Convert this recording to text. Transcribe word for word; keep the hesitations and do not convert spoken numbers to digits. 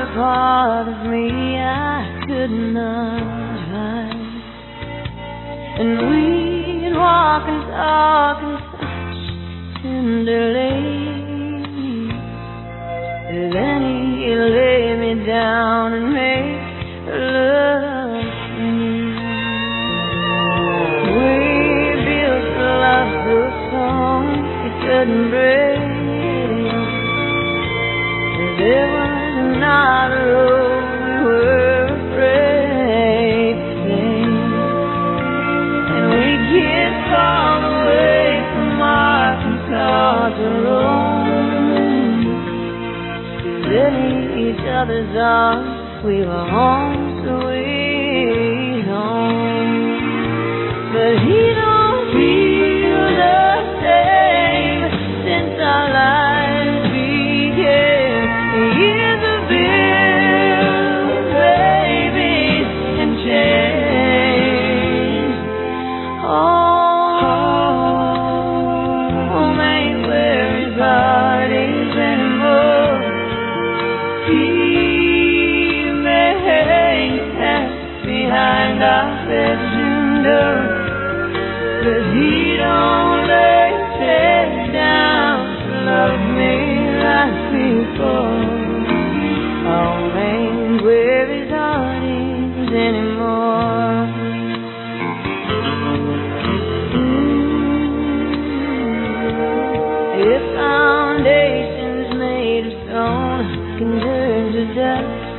a part of me I could not hide. And we'd walk and talk and touch tenderly. Then he'd lay me down and make love to me. We built a love so strong it couldn't break. There was not a road we were afraid to take. And we kissed all the way from Arkansas to Rome. In each other's arms we were home sweet home. But he don't feel the same since our lives began. Years of bills, babies, and change. Home ain't where his heart is anymore. He may hang behind our bedroom door, but he don't lay his head down to love me like before. Home ain't where his heart is anymore. If foundations made of stone can turn to dust,